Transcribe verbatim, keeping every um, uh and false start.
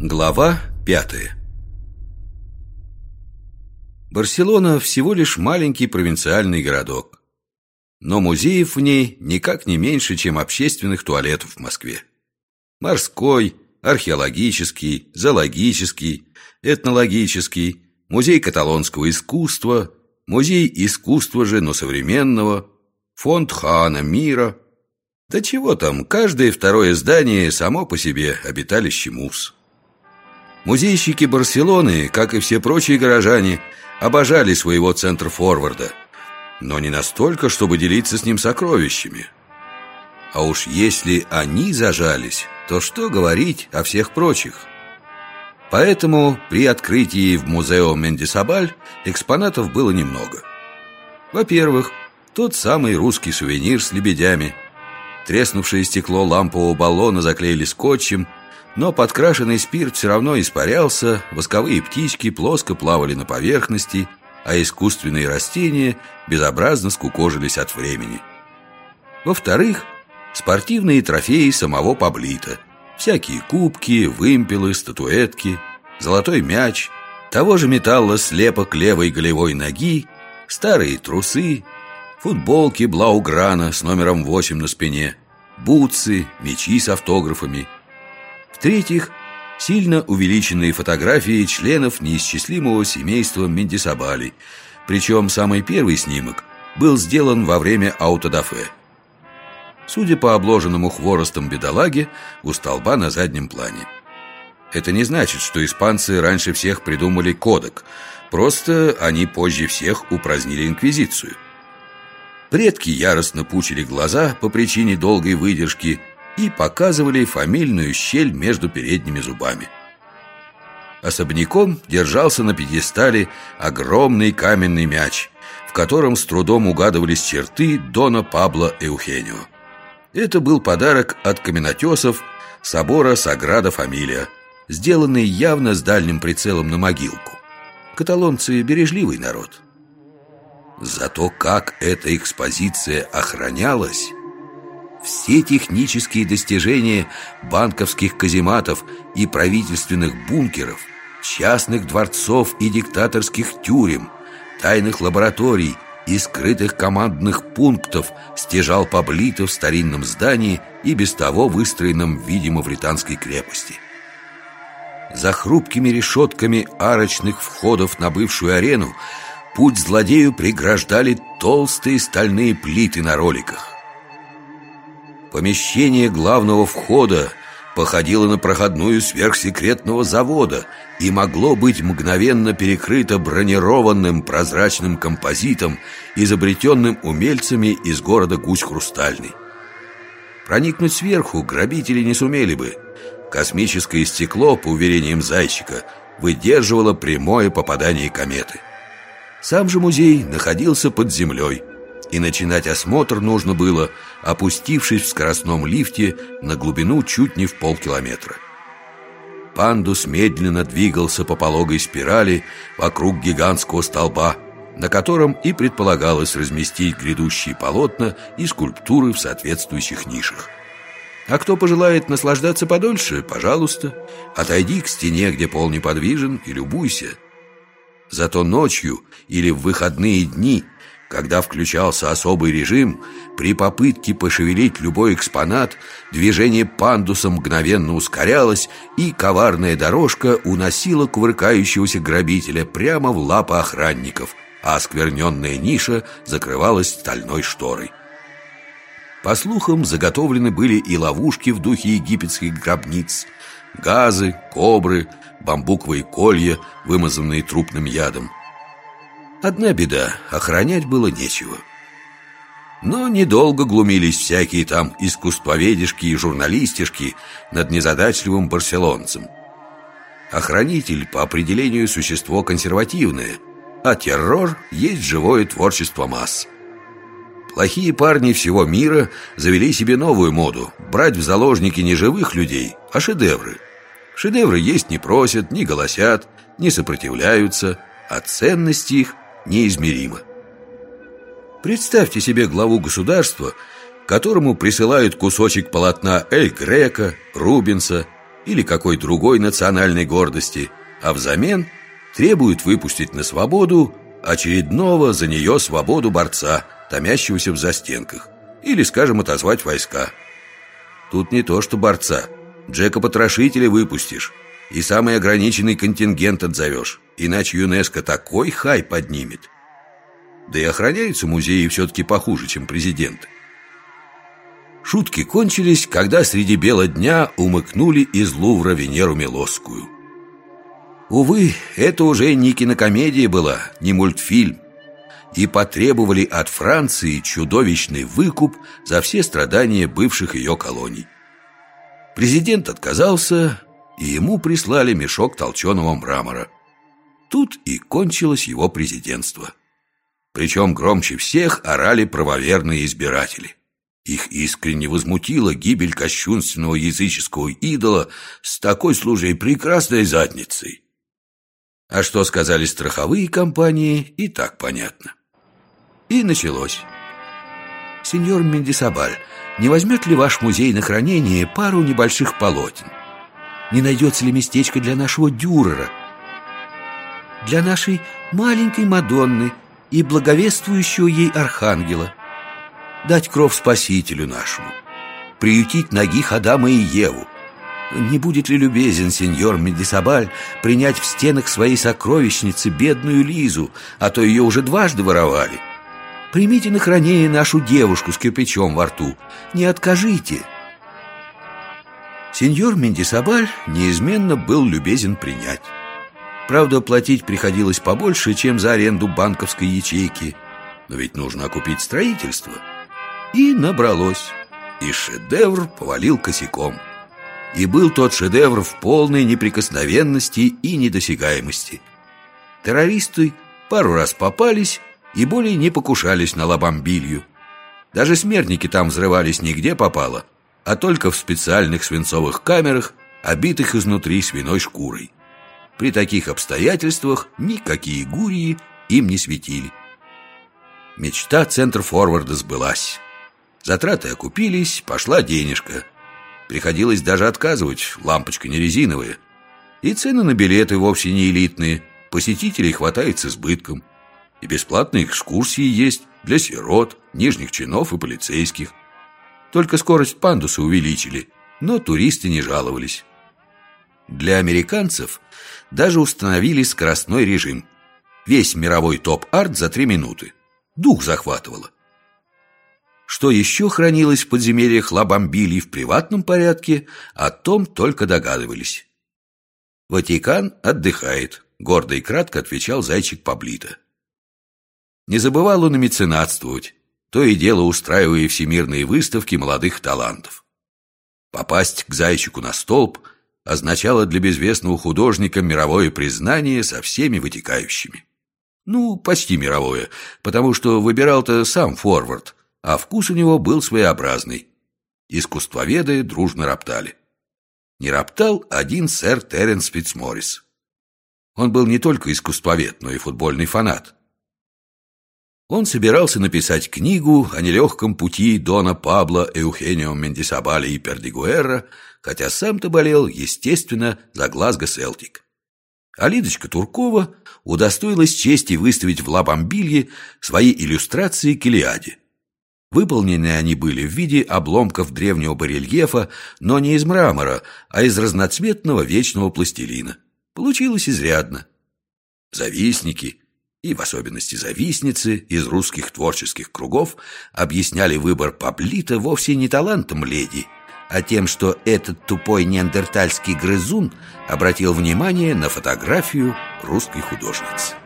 Глава пятая. Барселона всего лишь маленький провинциальный городок, но музеев в ней никак не меньше, чем общественных туалетов в Москве. Морской, археологический, зоологический, этнологический, музей каталонского искусства, музей искусства же, но современного, фонд Хаана Мира. Да чего там, каждое второе здание само по себе обиталище муз. Музейщики Барселоны, как и все прочие горожане, обожали своего центр-форварда, но не настолько, чтобы делиться с ним сокровищами. А уж если они зажались, то что говорить о всех прочих? Поэтому при открытии в музео Мендисабаль экспонатов было немного. Во-первых, тот самый русский сувенир с лебедями. Треснувшее стекло лампового баллона заклеили скотчем, но подкрашенный спирт все равно испарялся, восковые птички плоско плавали на поверхности, а искусственные растения безобразно скукожились от времени. Во-вторых, спортивные трофеи самого Паблито. Всякие кубки, вымпелы, статуэтки, золотой мяч, того же металла слепок левой голевой ноги, старые трусы, футболки Блауграна с номером восемь на спине, бутсы, мячи с автографами. В-третьих, сильно увеличенные фотографии членов неисчислимого семейства Мендисабалей. Причем самый первый снимок был сделан во время аутодафе. Судя по обложенному хворостом бедолаге, у столба на заднем плане. Это не значит, что испанцы раньше всех придумали кодек. Просто они позже всех упразднили инквизицию. Предки яростно пучили глаза по причине долгой выдержки и показывали фамильную щель между передними зубами. Особняком держался на пьедестале огромный каменный мяч, в котором с трудом угадывались черты Дона Пабло Эухенио. Это был подарок от каменотесов собора Саграда Фамилия, сделанный явно с дальним прицелом на могилку. Каталонцы – бережливый народ. Зато как эта экспозиция охранялась! Все технические достижения банковских казематов и правительственных бункеров, частных дворцов и диктаторских тюрем, тайных лабораторий и скрытых командных пунктов стяжал Паблито в старинном здании и без того выстроенном в виде мавританской крепости. За хрупкими решетками арочных входов на бывшую арену путь злодею преграждали толстые стальные плиты на роликах. Помещение главного входа походило на проходную сверхсекретного завода и могло быть мгновенно перекрыто бронированным прозрачным композитом, изобретенным умельцами из города Гусь-Хрустальный. Проникнуть сверху грабители не сумели бы. Космическое стекло, по уверениям Зайчика, выдерживало прямое попадание кометы. Сам же музей находился под землей, и начинать осмотр нужно было, опустившись в скоростном лифте на глубину чуть не в полкилометра. Пандус медленно двигался по пологой спирали вокруг гигантского столба, на котором и предполагалось разместить грядущие полотна и скульптуры в соответствующих нишах. А кто пожелает наслаждаться подольше, пожалуйста, отойди к стене, где пол неподвижен, и любуйся. Зато ночью или в выходные дни, когда включался особый режим, при попытке пошевелить любой экспонат, движение пандуса мгновенно ускорялось, и коварная дорожка уносила кувыркающегося грабителя прямо в лапы охранников, а оскверненная ниша закрывалась стальной шторой. По слухам, заготовлены были и ловушки в духе египетских гробниц, газы, кобры, бамбуковые колья, вымазанные трупным ядом. Одна беда – охранять было нечего. Но недолго глумились всякие там искусствоведишки и журналистишки над незадачливым барселонцем. Охранитель по определению существо консервативное, а террор есть живое творчество масс. Плохие парни всего мира завели себе новую моду – брать в заложники не живых людей, а шедевры. Шедевры есть не просят, не голосят, не сопротивляются, а ценность их неизмерима. Представьте себе главу государства, которому присылают кусочек полотна Эль Греко, Рубенса или какой другой национальной гордости, а взамен требуют выпустить на свободу очередного за нее свободу борца, томящегося в застенках, или, скажем, отозвать войска. Тут не то что борца, Джека-потрошителя выпустишь и самый ограниченный контингент отзовешь, иначе ЮНЕСКО такой хай поднимет. Да и охраняются музеи все-таки похуже, чем президенты. Шутки кончились, когда среди бела дня умыкнули из Лувра Венеру Милосскую. Увы, это уже не кинокомедия была, не мультфильм, и потребовали от Франции чудовищный выкуп за все страдания бывших ее колоний. Президент отказался, и ему прислали мешок толченого мрамора. Тут и кончилось его президентство. Причем громче всех орали правоверные избиратели. Их искренне возмутила гибель кощунственного языческого идола с такой служей прекрасной задницей. А что сказали страховые компании, и так понятно. И началось. Сеньор Мендисабаль, не возьмет ли ваш музей на хранение пару небольших полотен? Не найдется ли местечко для нашего Дюрера? Для нашей маленькой Мадонны и благовествующего ей архангела. Дать кров Спасителю нашему, приютить нагих Адама и Еву. Не будет ли любезен сеньор Мендисабаль принять в стенах своей сокровищницы бедную Лизу, а то ее уже дважды воровали? Примите на хранение нашу девушку с кирпичом во рту, не откажите. Сеньор Мендисабаль неизменно был любезен принять. Правда, платить приходилось побольше, чем за аренду банковской ячейки, но ведь нужно окупить строительство. И набралось, и шедевр повалил косяком. И был тот шедевр в полной неприкосновенности и недосягаемости. Террористы пару раз попались и более не покушались на Ла-Бамбилью. Даже смертники там взрывались не где попало, а только в специальных свинцовых камерах, обитых изнутри свиной шкурой. При таких обстоятельствах никакие гурии им не светили. Мечта центр-форварда сбылась. Затраты окупились, пошла денежка. Приходилось даже отказывать, лампочка не резиновая. И цены на билеты вовсе не элитные, посетителей хватает с избытком. И бесплатные экскурсии есть для сирот, нижних чинов и полицейских. Только скорость пандуса увеличили, но туристы не жаловались. Для американцев даже установили скоростной режим. Весь мировой топ-арт за три минуты. Дух захватывало. Что еще хранилось в подземельях Ла-Бамбильи в приватном порядке, о том только догадывались. Ватикан отдыхает, гордо и кратко отвечал зайчик Паблито. Не забывал он и меценатствовать, то и дело устраивая всемирные выставки молодых талантов. Попасть к зайчику на столб означало для безвестного художника мировое признание со всеми вытекающими. Ну, почти мировое, потому что выбирал-то сам форвард, а вкус у него был своеобразный. Искусствоведы дружно роптали. Не роптал один сэр Теренс Фитцморрис. Он был не только искусствовед, но и футбольный фанат. Он собирался написать книгу о нелегком пути дона Пабло Эухенио Мендисабаля и Пердигуэра, хотя сам-то болел, естественно, за Глазго Селтик. А Лидочка Туркова удостоилась чести выставить в Ла-Бамбилье свои иллюстрации к Илиаде. Выполнены они были в виде обломков древнего барельефа, но не из мрамора, а из разноцветного вечного пластилина. Получилось изрядно. Завистники, и в особенности завистницы из русских творческих кругов, объясняли выбор Паблито вовсе не талантом леди, а тем, что этот тупой неандертальский грызун обратил внимание на фотографию русской художницы.